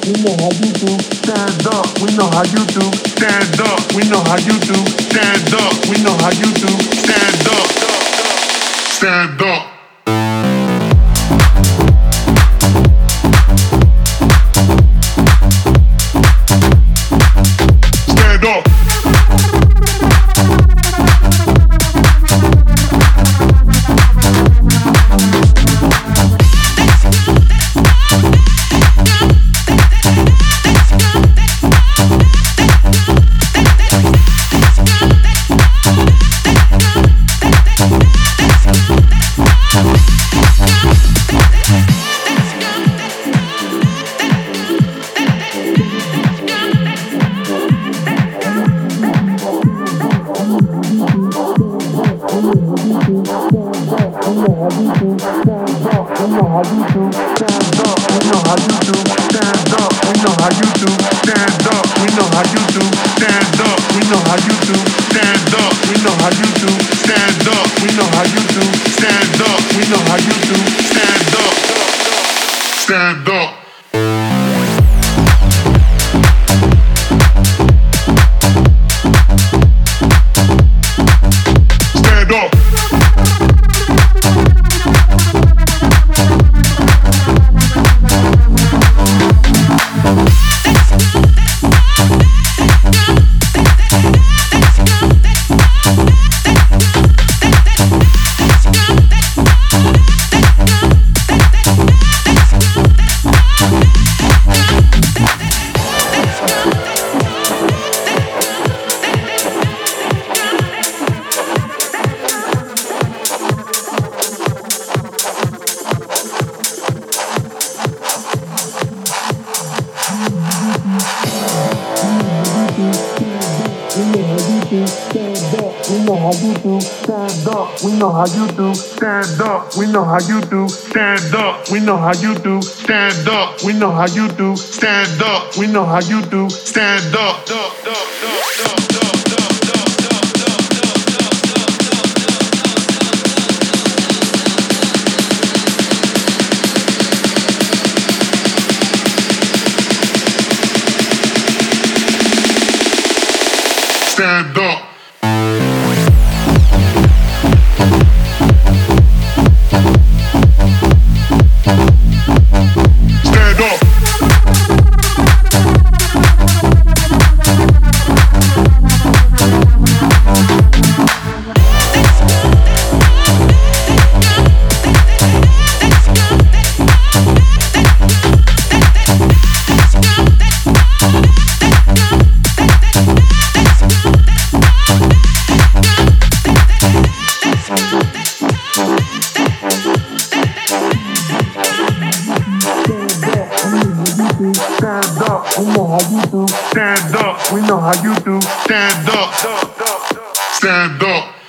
We know how you do. Stand up. We know how you do. Stand up. We know how you do. Stand up. We know how you do. Stand up. Stand up. Stand up. Stand up. We know how you do. Stand up. We know how you do. Stand up. We know how you do. Stand up. We know how you do. Stand up. We know how you do. Stand up. Stand up. Stand up. We know how you do. Stand up. Stand up.